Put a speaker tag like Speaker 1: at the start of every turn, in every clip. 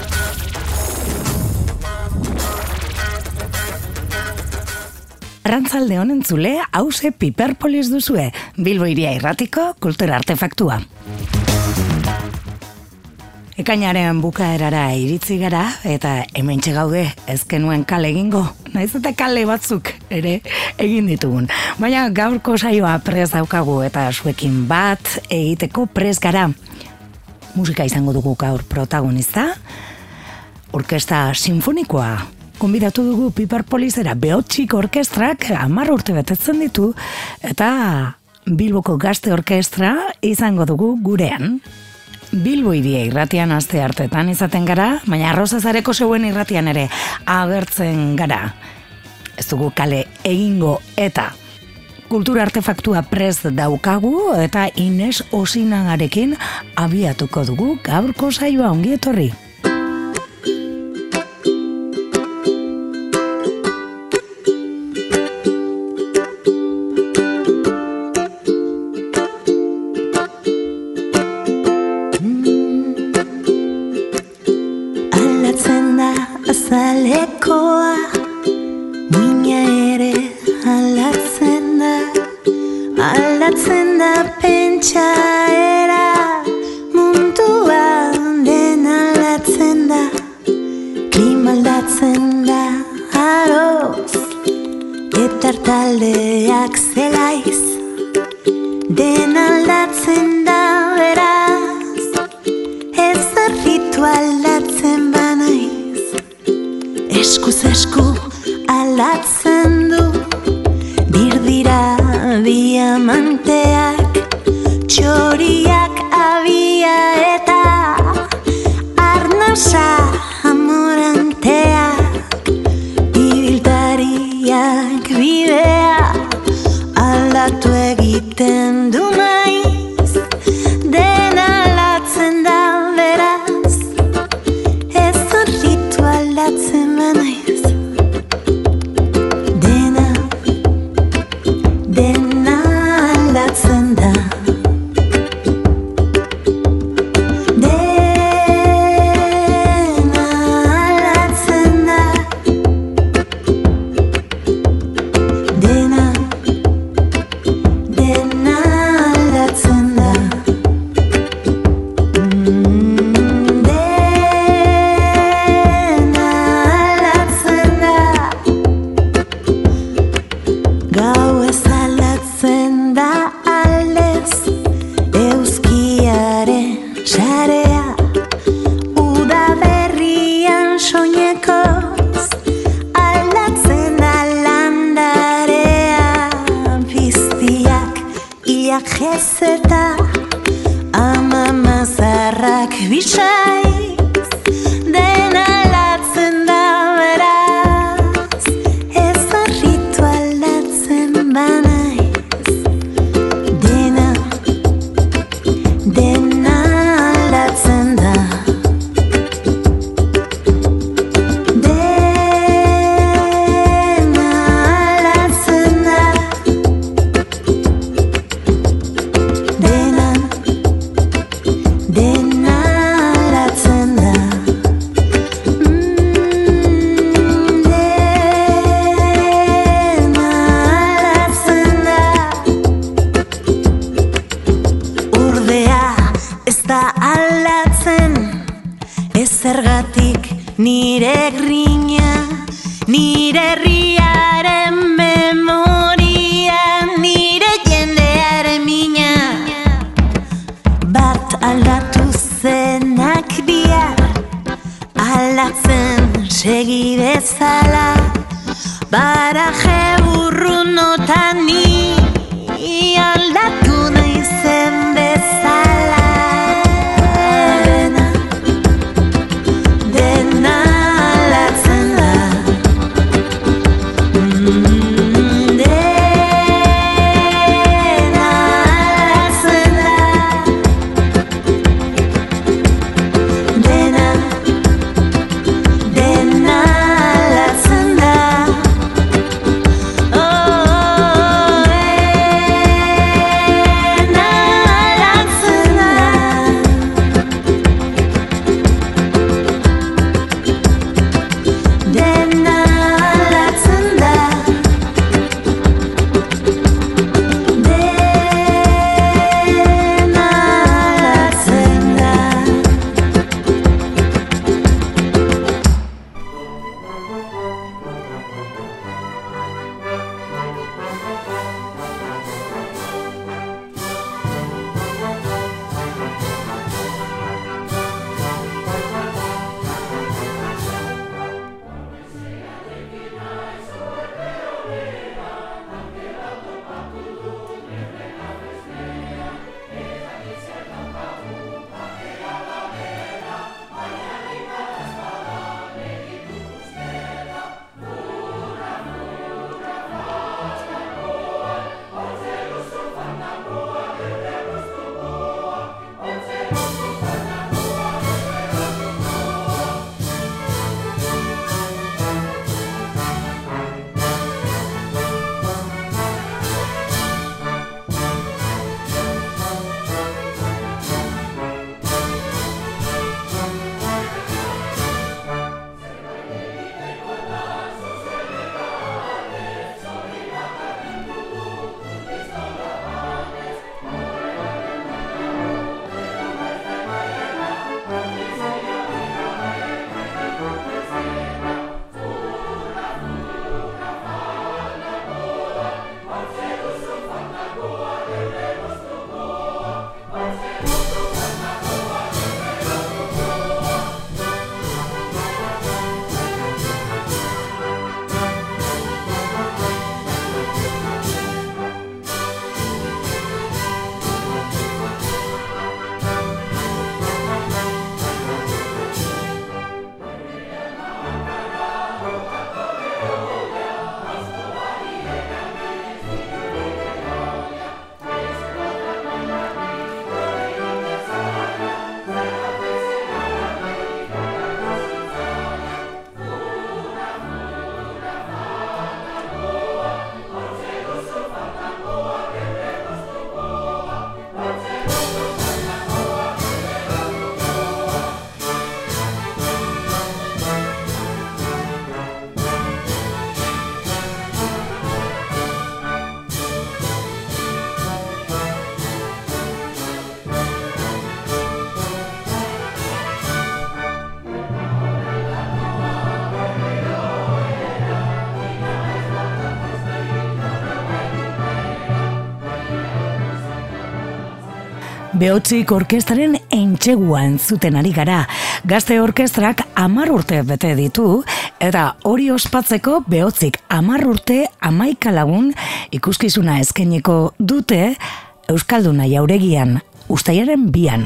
Speaker 1: Arrantzalde honen zule, hause Piperpolis duzue, Bilbo Hiria Irratiko kultura artefaktua. Ekainaren bukaerara iritsi gara, eta hementxe gaude ezkenuen kale egingo, naiz eta kale batzuk ere egin ditugun. Baina gaurko saioa prez daukagu eta zuekin bat egiteko prez gara. Musika izango dugu gaur protagonista, orkesta sinfonikoa. Konbidatu dugu Piperpolisera Behotsik orkestrak 10 urte betetzen ditu, eta Bilboko Gazte Orkestra izango dugu gurean. Bilbo Hiria Irratian aste hartetan izaten gara, baina Arrozazareko zeuen irratian ere agertzen gara. Ez dugu kale egingo eta kultura artefaktua prest daukagu eta Ines Osinagarekin abiatuko dugu gaurko saioa, ongi etorri.
Speaker 2: Azalekoa, muina ere aldatzen da pentsaera, mundua den aldatzen da, klima aldatzen da aroz, eta taldeak zelaiz, den aldatzen da beraz, ez arritu aldatzen banaiz. Eskuz esku aldatzen du, dirdira diamanteak, txoriak abia eta arnasa amoranteak, ibiltariak bidea aldatu egiten du maiz, den aldatzen da beraz, ez horritu aldatzen banaiz, dena aldatzen da, dena aldatzen da, dena aldatzen da. Gau ez aldatzen da aldez, euskiaren sarea, uda berrian soinekoz, aldatzen da landarea, piztiak iak jezeta, ama mazarrak bisaiz, den aldatzen da beraz, ez horritu aldatzen banaiz, dena aldatzen da, dena aldatzen da, dena aldatzen da.
Speaker 1: Behotzik orkestraren entxegua entzuten ari gara. Gazte orkestrak 10 urte bete ditu, eta hori ospatzeko Behotzik 10 urte 11 lagun ikuskizuna eskainiko dute Euskalduna Jauregian, uztailaren 2an.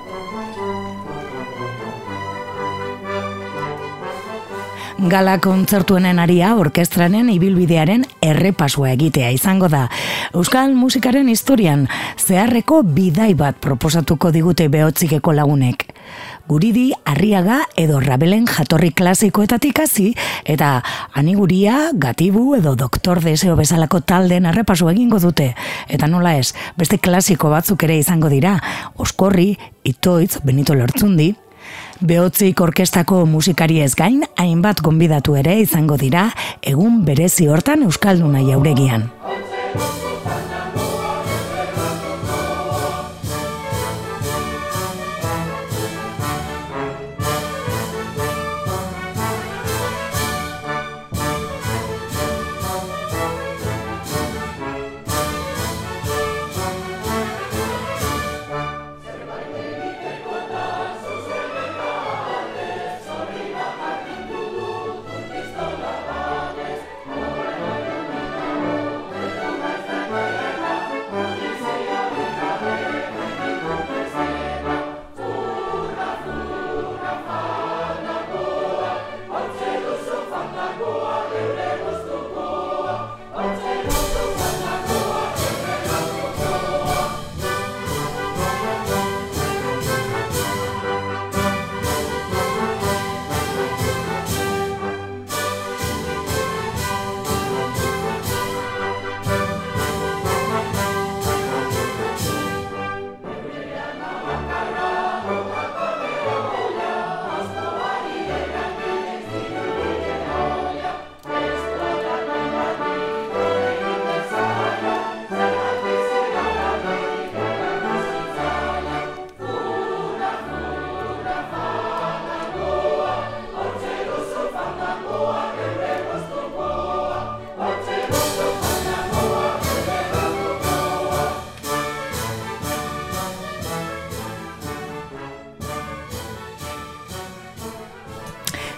Speaker 1: Gala kontzertuenen aria orkestranen ibilbidearen errepasua egitea izango da. Euskal musikaren historian zeharreko bidai bat proposatuko digute Behotzikeko lagunek. Guridi, Arriaga edo Rabelen jatorri klasikoetatik hasi eta Aniguria, Gatibu edo Doktor Deseo bezalako taldeen errepasu egingo dute. Eta nola ez, beste klasiko batzuk ere izango dira. Oskorri, Itoitz, Benito Lertzundi. Behotzik orkestako musikariez gain, hainbat gonbidatu ere izango dira egun berezi hortan Euskalduna Jauregian.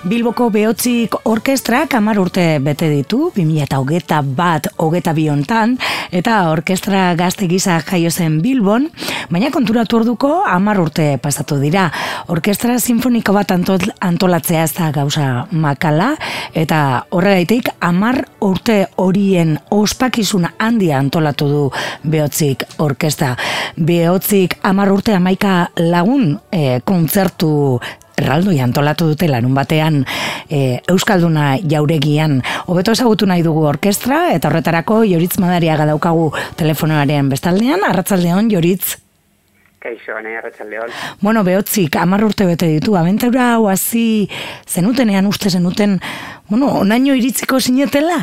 Speaker 1: Bilboko Behotzik Orkestrak 10 urte bete ditu, 2021-22 hontan, eta orkestra gazte gisa jaio zen Bilbon, baina konturatu orduko 10 urte pasatu dira. Orkestra sinfoniko bat antolatzea ez da gauza makala, eta horregaitik 10 urte horien ospakizun handia antolatu du Behotzik Orkestra. Behotzik 10 urte 11 lagun kontzertu erraldoi antolatu dute larun batean Euskalduna Jauregian. Hobeto ezagutu nahi dugu orkestra, eta horretarako Joritz Madariaga daukagu telefonoaren bestaldean. Arratsaldeon, Joritz.
Speaker 3: Kaixo, arratsaldeon.
Speaker 1: Bueno, Behotzik 10 urte bete ditu. Abentura hau hasi zenutenean uste zenuten, onaino iritziko zinetela?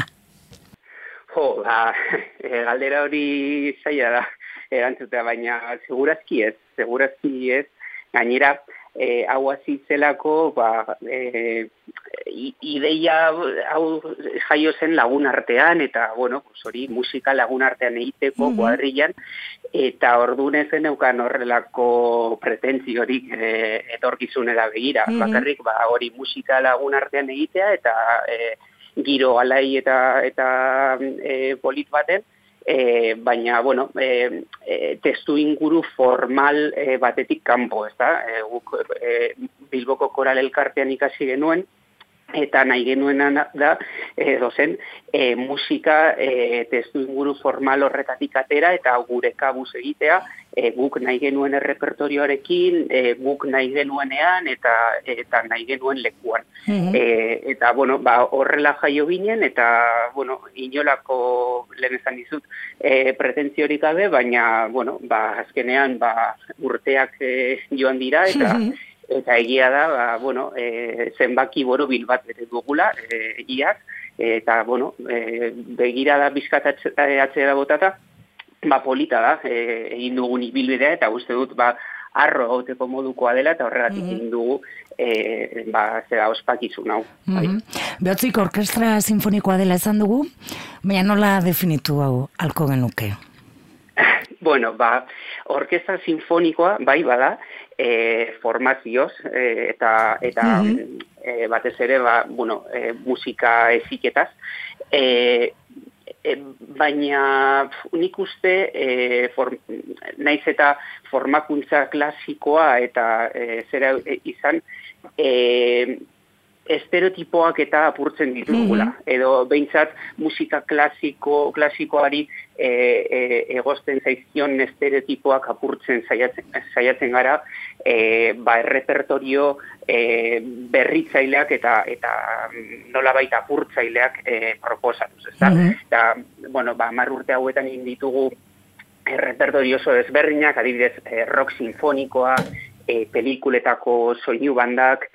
Speaker 3: Galdera hori zaila da erantzutea, baina segurazki ez. Gainera, hau hasi zelako, ideia hau jaio zen lagun artean, eta, hori musika lagun artean egiteko kuadrillan, eta orduan ezen eukan horrelako pretentziorik etorkizunera begira. Bakarrik, hori musika lagun artean egitea, eta giro alai eta polit baten, baina, testu inguru formal batetik kanpo, ez da? Guk Bilboko Koral Elkartean ikasi genuen, eta nahi genuena da, musika testu inguru formal horretatik atera, eta gure kabuz egitea, guk nahi genuen errepertorioarekin, guk nahi genuenean, eta nahi genuen lekuan. Eta, horrela jaio ginen, eta, inolako, lehen esan dizut, pretentziorik gabe, baina, azkenean, urteak joan dira, eta egia da, zenbaki borobil bat bete dugula, iaz, eta, begirada bizkatatzea da botata, polita da, egin dugun ibilbidea, eta uste dut, arro gauteko modukoa dela, eta horregatik egin dugu, ospakizun hau.
Speaker 1: Behotzik orkestra sinfonikoa dela esan dugu, baina nola definitu hau halko genuke?
Speaker 3: Orkestra sinfonikoa, bada, formazioz, eta batez ere, musika eziketaz, baina nik uste naiz eta formakuntza klasikoa eta zera izan estereotipoak eta apurtzen ditugula, edo behintzat musika klasikoari egozten zaizkion estereotipoak apurtzen saiatzen gara, errepertorio berritzaileak eta nolabait apurtzaileak proposatuz, ezta? Eta, 10 urte hauetan egin ditugu errepertorio oso desberdinak, adibidez, rock sinfonikoa, pelikuletako soinu bandak,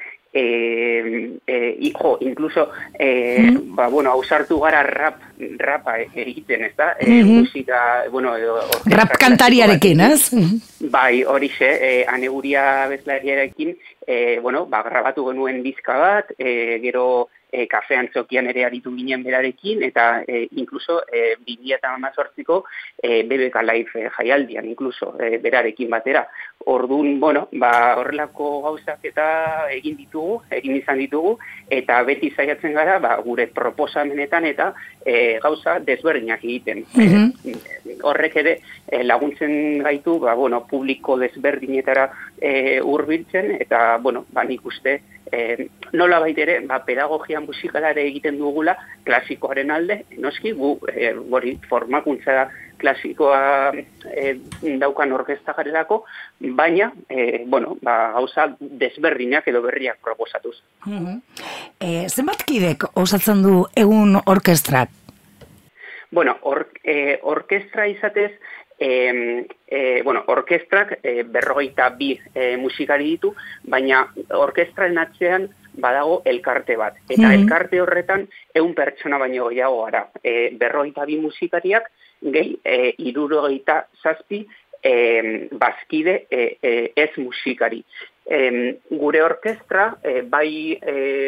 Speaker 3: incluso ausartu gara rapa egiten, ez da? Musika,
Speaker 1: rap kantariarekin, ez?
Speaker 3: Bai, horixe, Aneguria bezlariarekin, grabatu genuen dizka bat, gero kafean txokian ere aritu ginen berarekin, eta incluso 2018ko BBK Live jaialdian, incluso berarekin batera. Orduan, horrelako gauzak eta egin izan ditugu, eta beti saiatzen gara, gure proposamenetan eta gauza desberdinak egiten. Horrek ere laguntzen gaitu, publiko desberdinetara hurbiltzen, eta, nik uste, nola baitere, pedagogia musikalare egiten dugula klasikoaren alde, noski, guri formakuntza klasikoa daukan orkestra garelako, baina, gauza desberdinak edo berriak proposatuz.
Speaker 1: Zenbat kidek osatzen du egun orkestrak?
Speaker 3: Orkestra izatez, orkestrak 52 musikari ditu, baina orkestraren atzean badago elkarte bat. Eta elkarte horretan 100 pertsona baino gehiago gara. 52 musikariak gehi 67 bazkide ez musikari. Gure orkestra, bai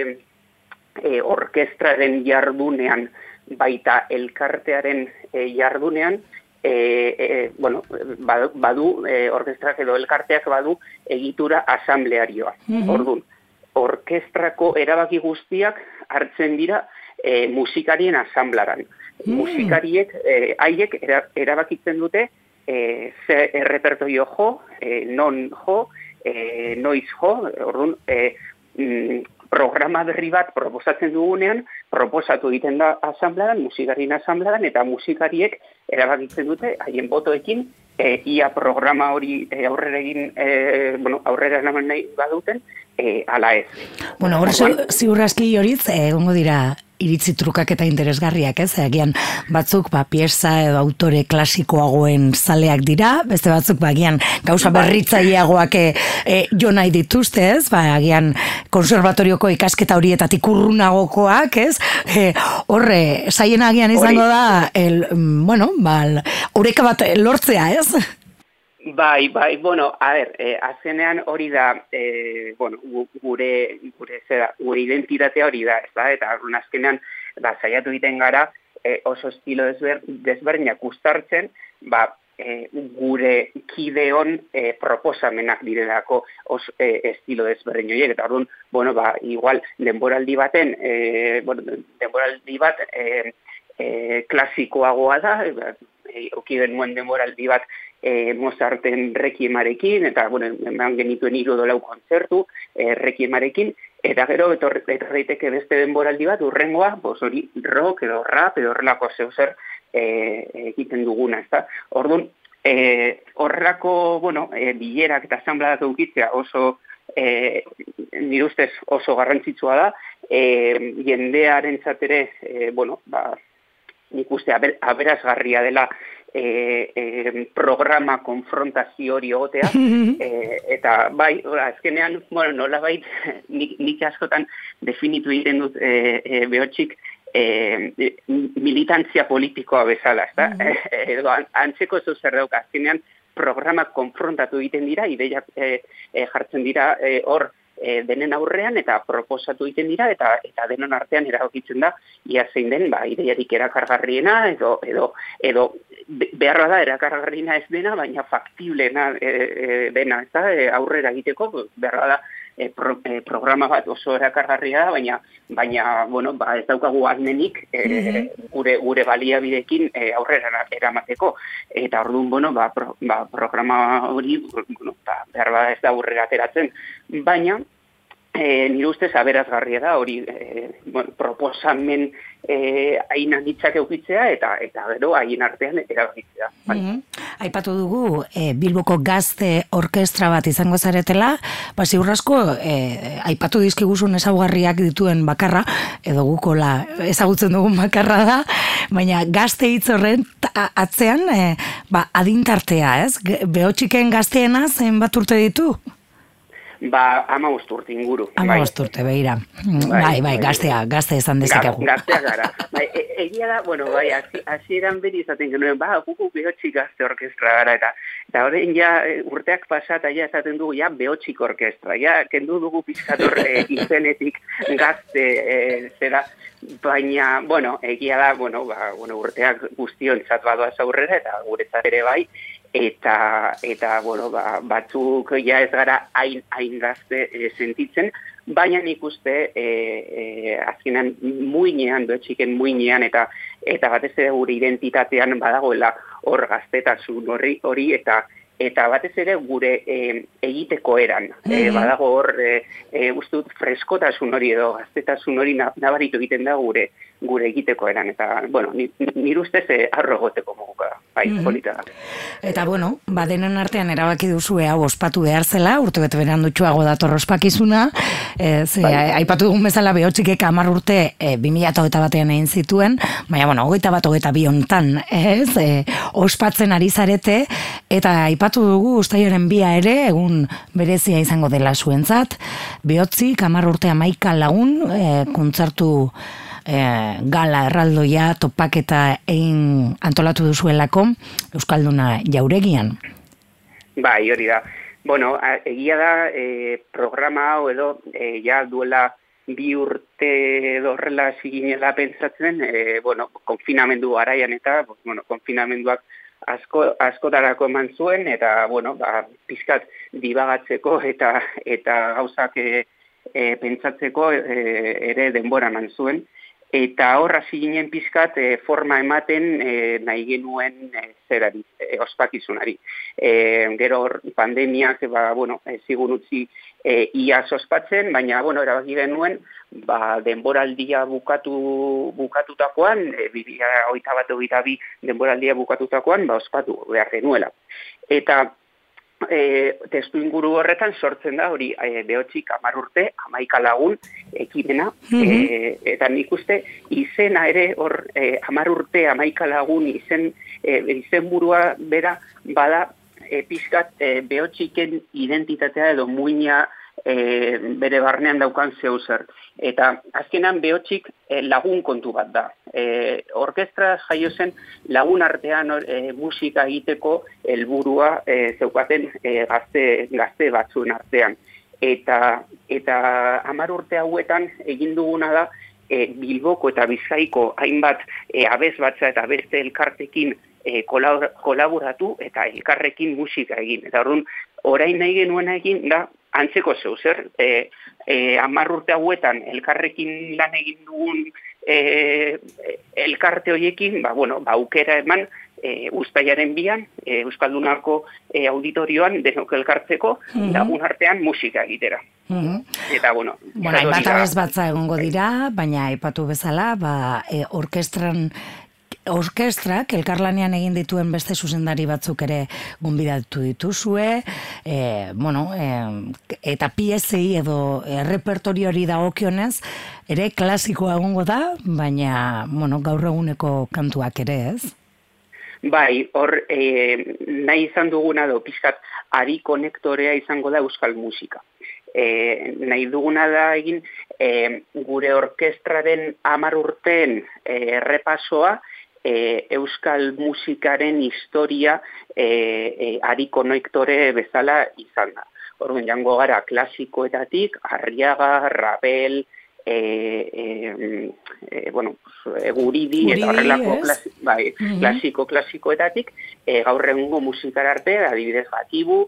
Speaker 3: orkestraren jardunean, baita elkartearen jardunean, badu, orkestrak edo elkarteak badu egitura asamblearioa. Orduan, orkestrako erabaki guztiak hartzen dira musikarien asamblaran. Musikariek, haiek erabakitzen dute ze errepertorio jo, non jo, noiz jo, orduan, programa berri bat proposatzen dugunean, proposatu egiten da asambladan, musikarien asambladan, eta musikariek erabakitzen dute, haien botoekin, ia programa hori aurrera egin, aurrera eraman nahi baduten, ala ez.
Speaker 1: Bueno, hor ziurraski horiz, egongo dira iritzi trukak eta interesgarriak, ez? Agian batzuk pieza edo autore klasikoagoen zaleak dira, beste batzuk agian gauza berritzaileagoak jo nahi dituzte, ez? Agian konservatorioko ikasketa horietatik urrunagokoak, ez? Horre, zaien agian izango da, oreka bat lortzea, ez?
Speaker 3: Bai, bueno, a ver, azkenean hori da, gure identitatea hori da, ez da, eta azkenean, saiatu egiten gara, oso estilo desberdinak uztartzen, gure kideon proposamenak direlako estilo desberdin horiek, eta orduan, igual, denboraldi bat klasikoagoa da, auki genuen denboraldi bat Mozarten Requiemarekin, eta, eman genituen 3 kontzertu Requiemarekin, eta gero daiteke beste denboraldi bat, urrengoa, hori rock edo rap edo horrelako zeuzer egiten duguna, ezta? Orduan, horrelako, bilerak eta asambladak eukitzea oso, nire ustez oso garrantzitsua da, jendearen zatere, nik uste aberasgarria dela programa konfrontazio hori egotea, eta bai, azkenean, nolabait, nik askotan definitu egiten dut Beotxik militantzia politikoa bezala, ezta? Antzeko zer dauk, azkenean programa konfrontatu egiten dira, ideiak jartzen dira hor denen aurrean, eta proposatu egiten dira, eta denon artean eragokitzen da, ia zein den, ideiarik erakargarriena, edo beharra da erakargarriena ez dena, baina faktiblena dena, ez da, aurrera egiteko, beharra da programa bat oso erakargarria da, baina ez daukagu almenik gure baliabidekin aurrera eramateko. Eta orduan, programa hori, beharra ez da aurrera ateratzen, baina nire ustez aberazgarria da hori proposamen hain anitzak eukitzea eta gero haien artean erabakitzea.
Speaker 1: Aipatu dugu Bilboko Gazte Orkestra bat izango zaretela, ziurrasko aipatu dizkiguzun ezaugarriak dituen bakarra, edo gukola ezagutzen dugun bakarra da, baina gazte hitz horren atzean adintartea, ez? Beotxiken gazteena zenbat urte ditu?
Speaker 3: 15 urte inguru.
Speaker 1: 15 urte, beira. Bai, gazte esan dezakegu.
Speaker 3: Gaztea gara. Egia da, hasieran beri izaten genuen, gugu Beotxik Gazte Orkestra gara, eta horrein urteak pasata esaten dugu, Beotxik Orkestra, kendu dugu pizkator izenetik gazte zera, baina, egia da, urteak guztiontzat badoaz aurrera, eta guretzat ere bai, eta batzuk ez gara hain gazte sentitzen, baina nik uste azkenan muinean, Beotxiken muinean, eta batez ere gure identitatean badagoela hor gaztetasun hori, eta batez ere gure egiteko eran. Badago hor, uste dut, freskotasun hori edo gaztetasun hori nabaritu egiten da gure egiteko eran. Eta, nire ustez arro egoteko moguka, polita da.
Speaker 1: Eta, denen artean erabaki duzue hau ospatu behar zela, urtebete berandutxuago dator ospakizuna, aipatu dugun bezala Beotxikek 10 urte 2021 egin zituen, baina, 21-22 hontan, ospatzen ari zarete, eta aipatu dugu ustailaren 2 ere, egun berezia izango dela zuentzat, Beotxik 10 urte 11 lagun, kontzertu gala erraldoia topaketa egin antolatu duzuelako Euskalduna Jauregian.
Speaker 3: Bai, hori da. Egia da programa hau edo duela 2 urte horrela ziginela pentsatzen, konfinamendu garaian eta konfinamenduak askotarako eman zuen, eta pizkat dibagatzeko eta gauzak pentsatzeko ere denbora eman zuen. Eta hor hasi ginen pizkat forma ematen nahi genuen zerari, ospakizunari. Gero pandemiak, zigun utzi ia ospatzen, baina, erabaki genuen, denboraldia bukatutakoan, 2021-2022 denboraldia bukatutakoan, ospatu behar genuela. Eta testu inguru horretan sortzen da hori Behotxik 10 urte, 11 lagun ekimena, eta nik uste izena ere hor 10 urte, 11 lagun izenburua bera bada pizkat Behotxiken identitatea edo muina bere barnean daukan zeuzer. Eta azkenan Behotxik lagun kontu bat da. Orkestra jaio zen lagun artean musika egiteko helburua zeukaten gazte batzuen artean. Eta 10 urte hauetan egin duguna da Bilboko eta Bizkaiko hainbat abesbatza eta beste elkartekin kolaboratu eta elkarrekin musika egin. Eta orain nahi genuena egin da antzeko zeuzer, 10 urte hauetan elkarrekin lan egin dugun elkarte horiekin, aukera eman uztailaren 2an, Euskaldunako auditorioan denok elkartzeko lagun artean musika egitera. Eta,
Speaker 1: hainbat abesbatza egongo dira, baina aipatu bezala, orkestrak elkarlanean egin dituen beste zuzendari batzuk ere gonbidatu dituzue, eta piezei edo repertoriori dagokionez ere klasikoa egongo da, baina gaur eguneko kantuak ere, ez?
Speaker 3: Bai, hor nahi izan duguna edo pixkat ari konektorea izango da euskal musika. Nahi duguna da egin gure orkestraren 10 urteen errepasoa euskal musikaren historia ari konektore bezala izan da. Orduan jango gara klasikoetatik, Arriaga, Ravel, Guridi eta horrelako klasikoetatik gaur egungo musikara arte, adibidez Gatibu,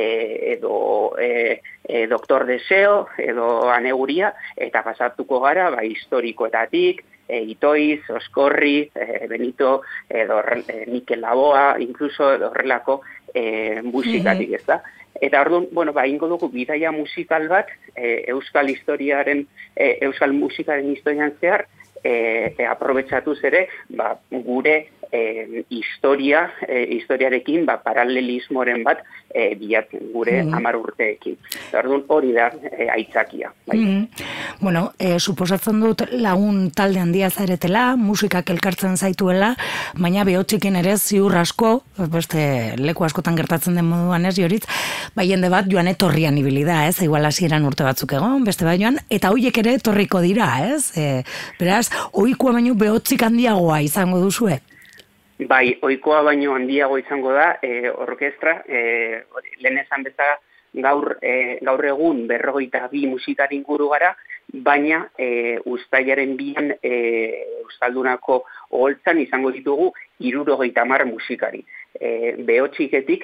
Speaker 3: edo Doktor Deseo, edo Aneguria, eta pasatuko gara historikoetatik, Itoiz, Oskorri, Benito, edo Mikel Laboa, incluso horrelako musikatik, ez da? Eta orduan, ingo dugu bidaia musikal bat, euskal musikaren historian zehar, aprobetxatuz ere, gure historiarekin paralelismoren bat bilatzen, gure 10 urteekin. Orduan hori da aitzakia.
Speaker 1: Suposatzen dut lagun talde handia zaretela, musikak elkartzen zaituela, baina Behotxiken ere ziur asko, beste leku askotan gertatzen den moduan ez, Joritz, jende bat joan etorrian ibili da, ez? Igual hasieran urte batzuk egon, beste bat joan, eta hoiek ere etorriko dira, ez? Beraz, ohikoa baino Behotxik handiagoa izango duzue?
Speaker 3: Bai, ohikoa baino handiago izango da, orkestra, lehen esan bezala gaur egun 52 musikari inguru gara, baina uztailaren 2an Euskaldunako oholtzan izango ditugu 70 musikari. Behotxiketik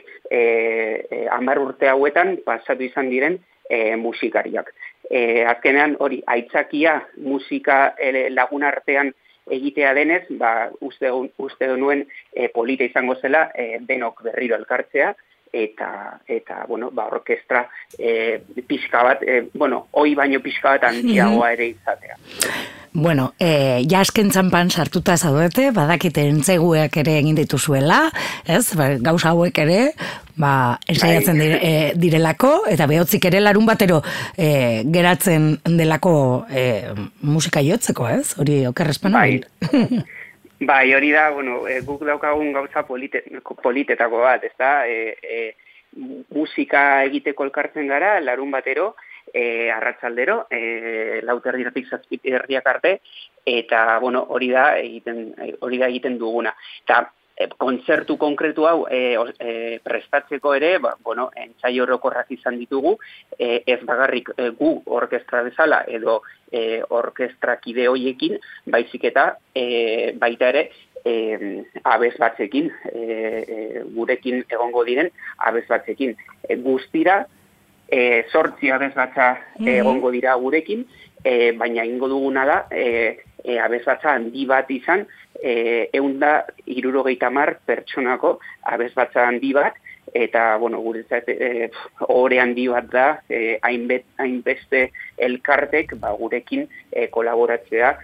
Speaker 3: 10 urte hauetan pasatu izan diren musikariak. Azkenean hori aitzakia musika lagun artean egitea denez, uste nuen polita izango zela denok berriro elkartzea, eta orkestra pixka bat, hoi baino pixka bat handiagoa ere izatea.
Speaker 1: Ja asken txanpan sartuta zaudete, badakite entzeguek ere egin dituzuela, ez? Gauza hauek ere, ensaiatzen direlako, eta Behotxik ere larun batero geratzen delako musika jotzeko, ez? Hori okerrezpena?
Speaker 3: Bai, hori da, guk daukagun gauza politetako bat, ez da? Musika egiteko elkartzen gara, larun batero, arratsaldero, 4:00 7:00 arte, eta hori da egiten duguna. Eta kontzertu konkretu hau prestatzeko ere, entsaio orokorrak izan ditugu, ez bakarrik gu orkestra bezala edo orkestrakide horiekin, baizik eta baita ere abez batzekin, gurekin egongo diren abez batzekin. Guztira zortzi abesbatza egongo dira gurekin, baina ingo duguna da, abesbatza handi bat izan, 170 pertsonako abesbatza handi bat, eta, bueno, guretzat, ore handi bat da, hainbeste elkartek, gurekin kolaboratzea,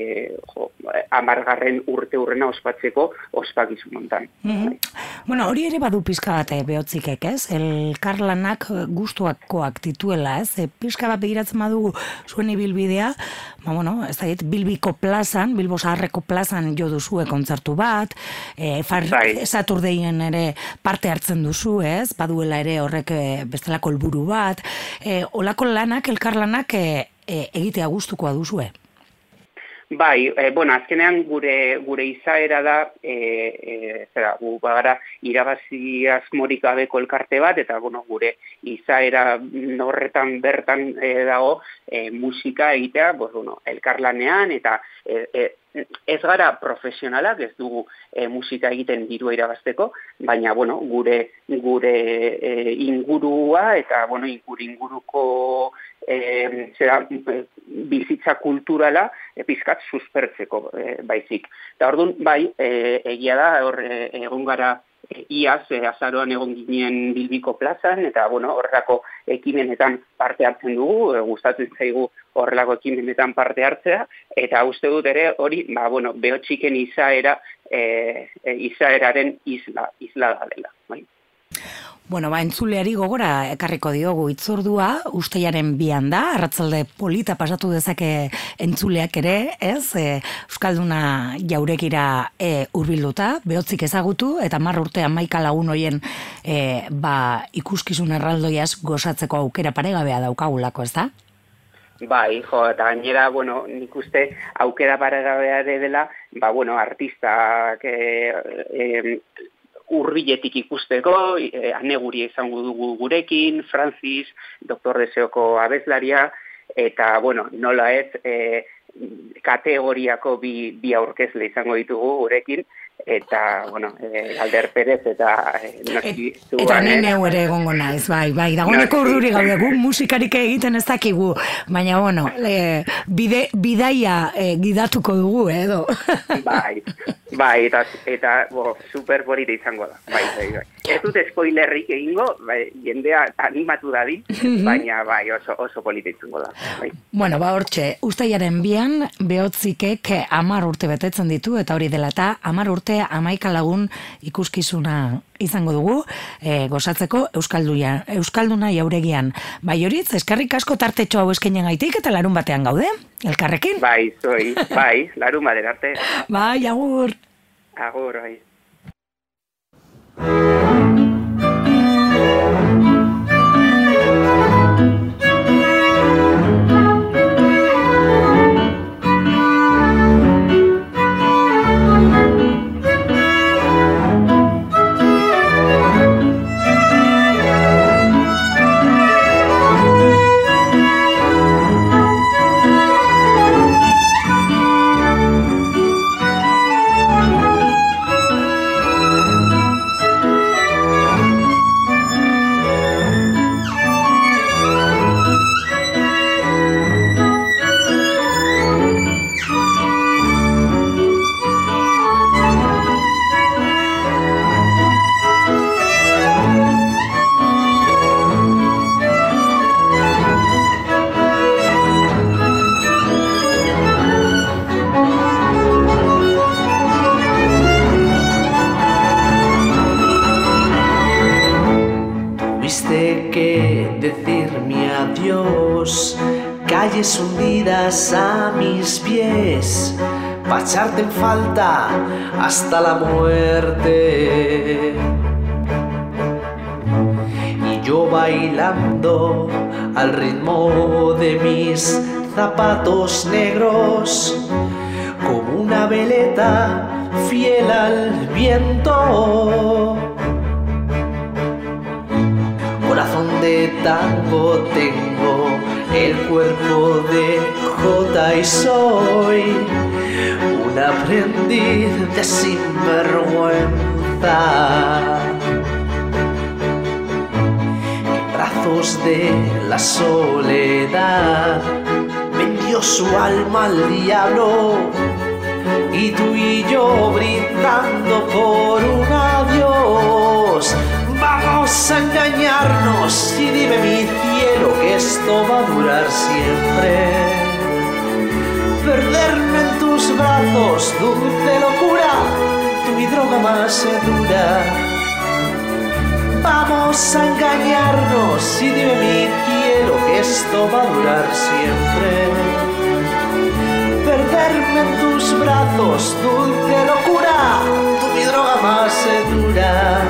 Speaker 3: 10. urte hurrena ospatzeko ospakizun hontan.
Speaker 1: Bueno, hori ere badu pizka bat Behotzikek, ez? Elkarlanak gustuakoak dituela, ez? Pizka bat begiratzen badugu zuen ibilbidea, bueno, ez da, Bilbiko plazan, Bilbo Zaharreko plazan jo duzue kontzertu bat, Saturdayen ere parte hartzen duzu, ez? Baduela ere horrek bestelako helburu bat, olako lanak, elkarlanak egitea gustukoa duzue?
Speaker 3: Bai, bueno, azkenean gure izaera da, gu bagara irabazi asmorik gabeko elkarte bat, eta bueno, gure izaera horretan bertan dago musika egitea, bueno, elkarlanean, eta ez gara profesionalak, ez dugu musika egiten dirua irabazteko, baina bueno, gure ingurua eta bueno, inguruko bizitza kulturala pizkat suspertzeko baizik. Eta orduan, bai, egia da, hor egon gara iaz, azaroan egon ginen Bilbiko plazan, eta bueno, horrelako ekimenetan parte hartzen dugu, gustatzen zaigu horrelako ekimenetan parte hartzea, eta uste dut ere hori, bueno, Behotziken izaeraren isla dela. Bai.
Speaker 1: Bueno, entzuleari gogora ekarriko diogu itzordua, Uztailaren 2 da, arratsalde polita pasatu dezake entzuleak ere, ez? Euskalduna jaurekira hurbilduta, Behotzik ezagutu, eta 10 urte 11 lagun hoien ikuskizun erraldoiaz gozatzeko aukera paregabea daukagulako, ez da?
Speaker 3: Bai, eta gainera, bueno, nik uste aukera paregabea dela, bueno, artistak hurbiletik ikusteko, Aneguri izango dugu gurekin, Francis, Dr. Deseoko abeslaria, eta, bueno, nola ez, kategoriako bi aurkezle izango ditugu gurekin, eta, bueno, Alder Perez eta noski zuan.
Speaker 1: Eta neu ere egongo naiz, bai, dagoeneko urduri gaude, gu musikarik egiten ez dakigu, baina, bueno, bidaia gidatuko dugu, edo.
Speaker 3: Bai, eta super polita izango da, bai. Ez dut spoilerrik egingo, jendea animatu dadin, baina, bai, oso polita izango da, bai.
Speaker 1: Bueno, hortxe, Uztailaren 2 Behotzikek 10 urte betetzen ditu, eta hori dela eta 10 urte 11 lagun ikuskizuna izango dugu, gozatzeko Euskalduna jauregian. Bai, horitz, eskerrik asko tartetxo hau eskainen gaitik, eta larun batean gaude, elkarrekin?
Speaker 3: Bai, larun baten arte.
Speaker 1: Bai, agur.
Speaker 3: Agur, bai.
Speaker 4: Calles hundidas a mis pies, pa' echarte en falta hasta la muerte. Y yo bailando al ritmo de mis zapatos negros, como una veleta fiel al viento. Corazón de tango tengo, el cuerpo de jota y soy un aprendiz de sinvergüenza. En brazos brazos de la soledad. Vendió su alma al diablo y tú y yo brindando por un adiós. Vamos a engañarnos y dime mi cielo que esto va a durar siempre. Perderme en tus brazos, dulce locura, tú mi droga más dura. Vamos a engañarnos y dime mi cielo que esto va a durar siempre. Perderme en tus brazos, dulce locura, tú mi droga más dura.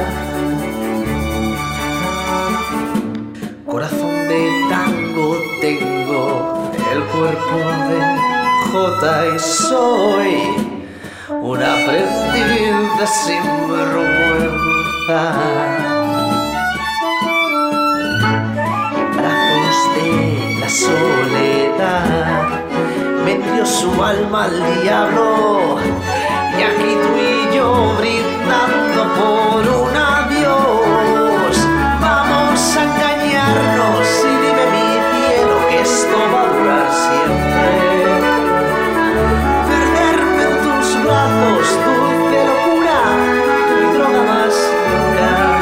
Speaker 4: Corazón de tango tengo, el cuerpo de Jota y soy un aprendiz de sinvergüenza. Brazos de la soledad, vendió su alma al diablo y aquí tú y yo brindando por un adiós. Vamos a engañarnos y dime mi cielo que esto va a durar siempre. Perderme en tus brazos, dulce locura, mi droga más dura.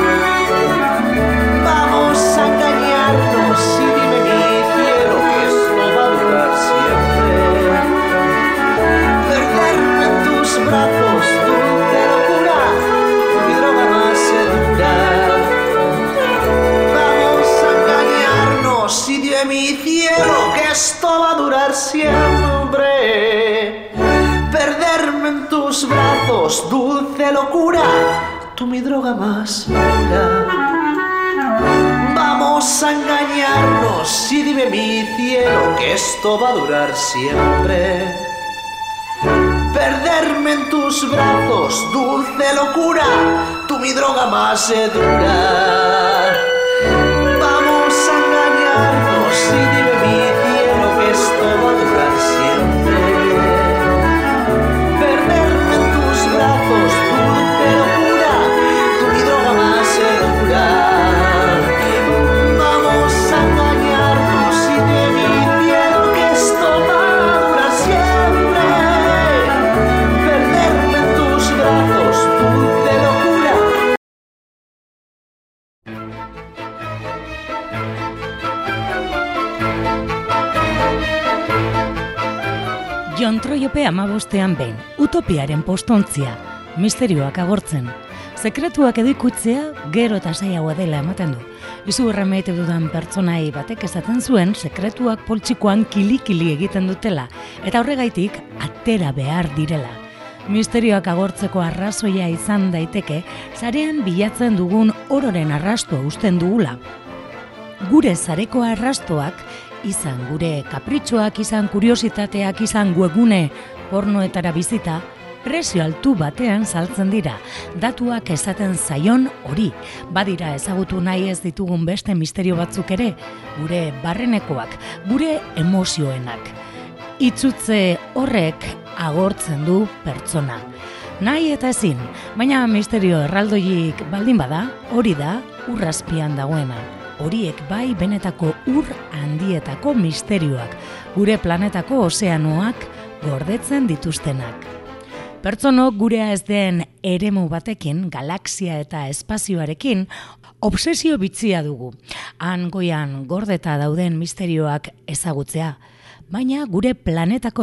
Speaker 4: Vamos a engañarnos y dime mi cielo que esto va a durar siempre. Perderme en tus brazos, dulce locura, mi droga más dura. Vamos a engañarnos y dime mi cielo que esto va a durar siempre. Perderme en tus brazos, dulce locura, tú mi droga más dura. Vamos a engañarnos y dime mi cielo que esto va a durar siempre. Perderme en tus brazos, dulce locura, tú mi droga más dura. Vamos a engañarnos y dime mi cielo que esto va a durar siempre. Perderme en tus brazos, dulce locura, tú mi droga más dura. Vamos a engañarnos y dime mi cielo que esto va a durar siempre. Perderme en tus brazos, dulce locura.
Speaker 1: Jon Troiope 15ean behin, utopiaren postontzia, misterioak agortzen. Sekretuak edikutzea gero eta zailagoa dela ematen du. Izugarra maite dudan pertsonai batek esaten zuen sekretuak poltsikoan kili-kili egiten dutela, eta horregaitik atera behar direla. Misterioak agortzeko arrazoia izan daiteke, sarean bilatzen dugun ororen arrastoa uzten dugula. Gure sareko arrastoak, izan gure kapritxoak, izan kuriositateak, izan webgune pornoetara bizita, prezio altu batean saltzen dira. Datuak esaten zaion hori, badira ezagutu nahi ez ditugun beste misterio batzuk ere, gure barrenekoak, gure emozioenak. Itzutze horrek agortzen du pertsona. Nahi eta ezin, baina misterio erraldoiik baldin bada, hori da urrazpian dagoena. Horiek bai benetako ur handietako misterioak, gure planetako ozeanoak gordetzen dituztenak. Pertsonok gurea ez den eremu batekin, galaxia eta espazioarekin, obsesio bitzia dugu. Han goian gordeta dauden misterioak ezagutzea, baina gure planetako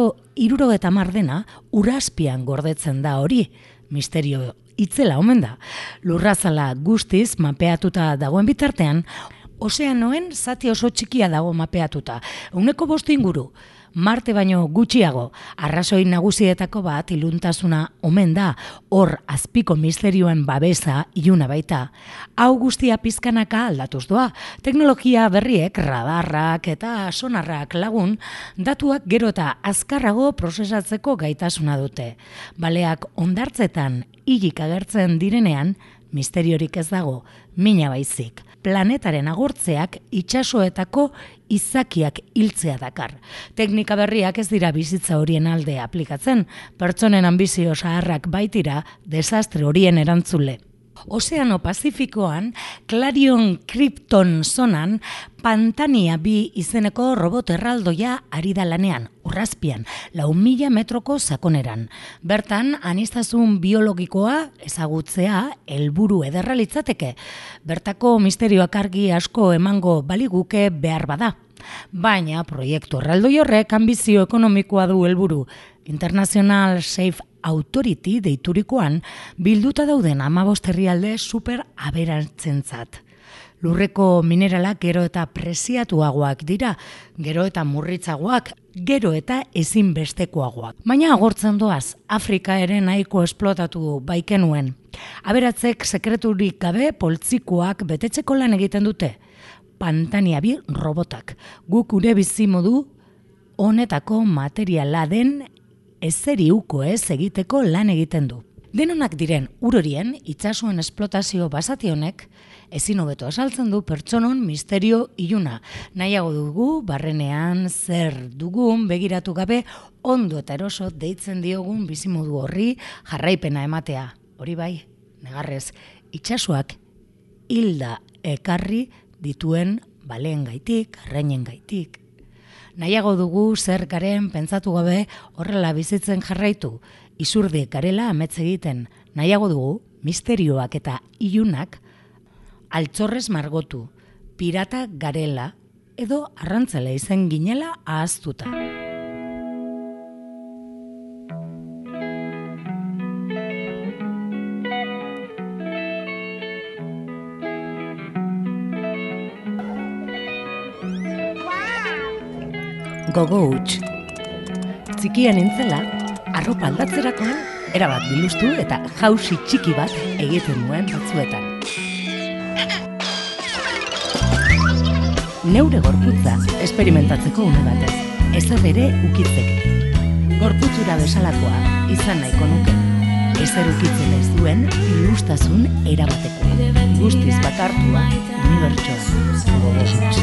Speaker 1: 70% dena urazpian gordetzen da hori, misterio itzela omen da. Lurrazala guztiz mapeatuta dagoen bitartean, ozeanoen zati oso txikia dago mapeatuta, 5% inguru. Marte baino gutxiago, arrazoi nagusietako bat iluntasuna omen da, hor azpiko misterioen babesa iluna baita. Hau guztia pizkanaka aldatuz doa, teknologia berriek, radarrak eta sonarrak lagun, datuak gero eta azkarrago prozesatzeko gaitasuna dute. Baleak ondartzetan hilik agertzen direnean, misteriorik ez dago, mina baizik. Planetaren agortzeak itsasoetako izakiak hiltzea dakar. Teknika berriak ez dira bizitza horien alde aplikatzen, pertsonen anbizio zaharrak baitira desastre horien erantzule. Ozeano Pazifikoan, Clarion Krypton zonan, Pantania B izeneko robot erraldoia ari da lanean, urrazpian, 4.000 metroko sakoneran. Bertan, aniztasun biologikoa ezagutzea helburu ederra litzateke. Bertako misterioak argi asko emango baliguke behar bada. Baina proiektu erraldoi horrek anbizio ekonomikoa du helburu. International Safe Authority deiturikoan bilduta dauden 15 herrialde super aberatzentzat. Lurreko mineralak gero eta preziatuagoak dira, gero eta murritzagoak, gero eta ezinbestekoagoak. Baina agortzen doaz, Afrika ere nahiko esplotatu baikenuen. Aberatzek sekreturik gabe poltsikoak betetzeko lan egiten dute. Pantania B robotak. Guk gure bizimodu honetako materiala den ezeri uko ez egiteko lan egiten du. Denonak diren urorien itsasoen esplotazio basati honek ezin hobeto azaltzen du pertsonon misterio iluna. Nahiago dugu barrenean zer dugun begiratu gabe ondo eta eroso deitzen diogun bizimodu horri jarraipena ematea. Hori bai, negarrez, itsasoak hilda ekarri dituen baleen gaitik, arrainen gaitik. Nahiago dugu zer garen pentsatu gabe horrela bizitzen jarraitu, izurdiek garela amets egiten. Nahiago dugu misterioak eta ilunak altzorrez margotu, pirata garela edo arrantzale izen ginela ahaztuta. Gogo huts. Txikian nintzela, arropa aldatzerakoan, erabat biluztu eta jausi txiki bat egiten duen batzuetan. Neure gorputza esperimentatzeko une batez, ezer ere ukitzeke. Gorputzura bezalakoa izan nahiko nuke, ezer ukitzen ez duen ilustasun erabatekoa. Guztiz bakartua, unibertsoa, gogo huts.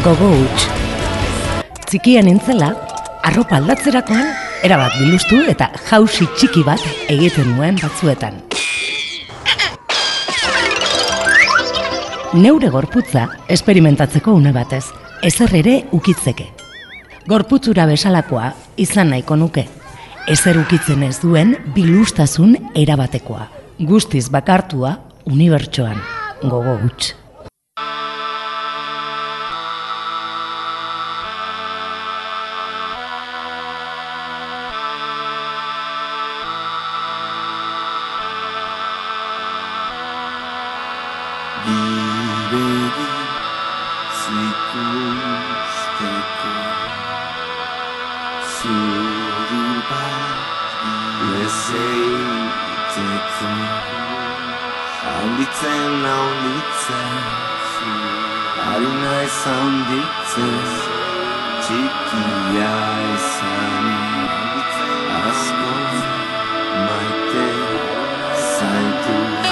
Speaker 1: Gogo huts. Txikian nintzela, arropa aldatzerakoan, erabat bilustu eta jausi txiki bat egiten nuen batzuetan. Neure gorputza esperimentatzeko une batez, ezer ere ukitzeke. Gorputzura bezalakoa izan nahiko nuke. Ezer ukitzen ez duen bilustasun erabatekoa. Guztiz bakartua unibertsoan. Gogo huts.
Speaker 5: Txikia esan asko maite zaitu.